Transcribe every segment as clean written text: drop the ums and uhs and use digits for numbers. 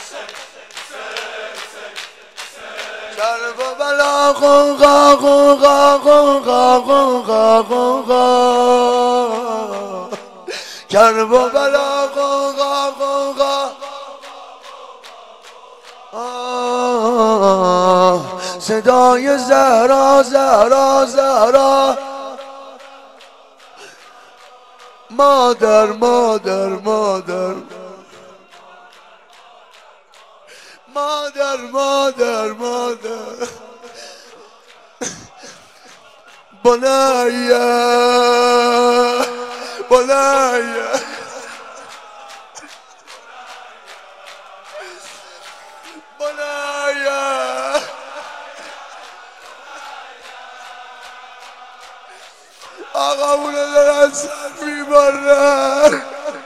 کربلا غوغا غوغا غوغا غوغا غوغا کربلا غوغا غوغا صدای زهرا زهرا زهرا مادر مادر مادر مادر مادر مادر بنایا بنایا بنایا آقا اونو دارن سر میبرن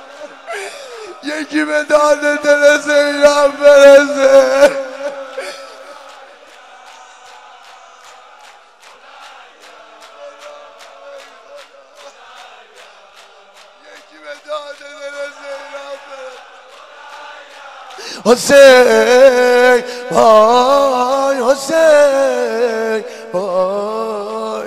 یکی به داده دل زینب برسه یکی به داده دل زینب برسه حسین وای حسین وای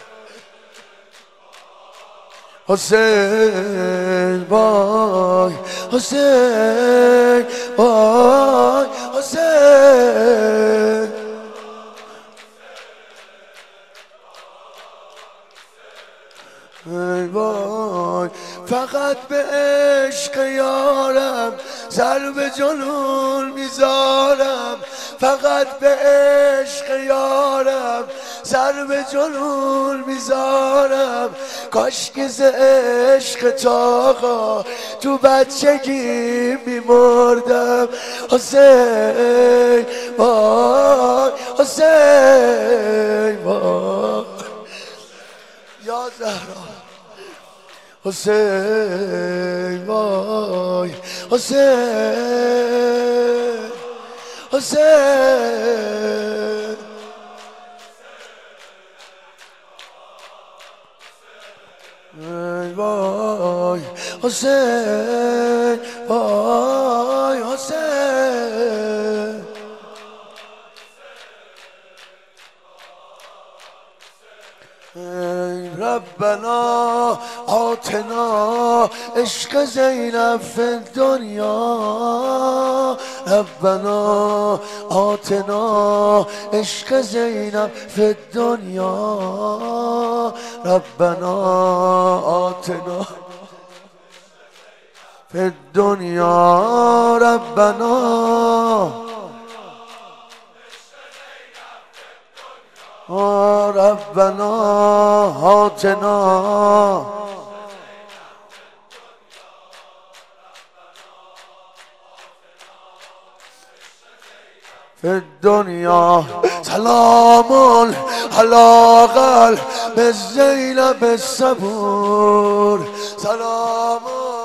حسین وای حسین وای حسین وای فقط به عشق یارم سر به جنون میذارم فقط به عشق یارم سر به جنون میذارم کاش که ز عشق تاقا تو بچگی میمردم حسین وای حسین وای یا زهرا حسین وای حسین حسین وای حسین وای حسین ربنا آتنا عشق زینب فی الدنیا ربنا آتنا عشق زینب فی الدنیا ربنا آتنا فی الدنیا ربنا ربنا آتنا فی الدنیا سلام علی قلب زینب الصبور سلام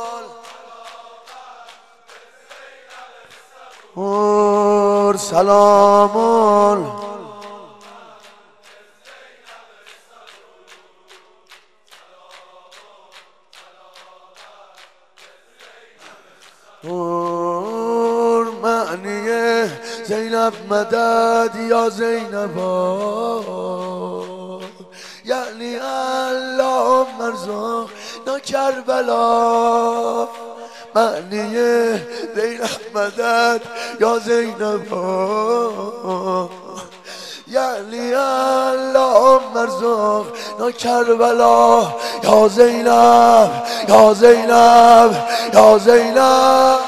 سلام معنی زینب مدد یا زینبا یعنی اللهم ارزقنا کربلا معنی زینب مدد یا زینبا یعنی اللهم ارزقنا کربلا یا زینب یا زینب یا زینب